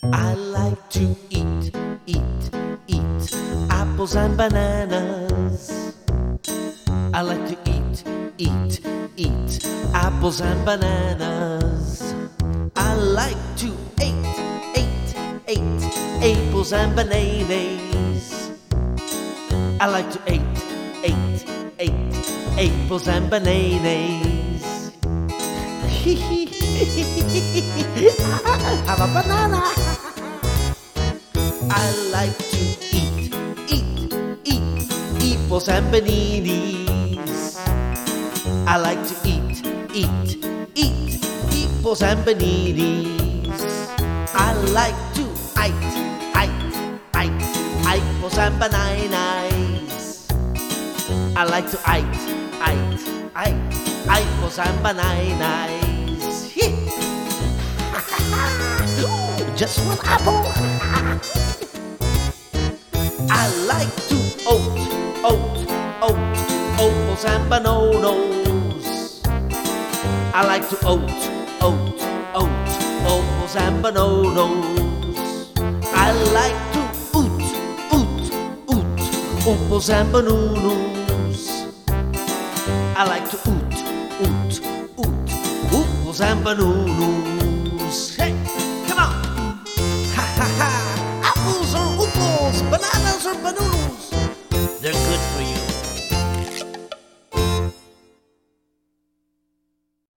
I like to eat apples and bananas. I like to eat apples and bananas. I like to eat apples and bananas. I like to eat apples and bananas. Have a banana. I like to eat apples and bananas. I like to eat apples and bananas. I like to eat apples and bananas. I like to eat apples and bananas. Just one apple. I like to apples and bananas. I like to apples and bananas. I like to apples and bananas. I like to apples and bananas.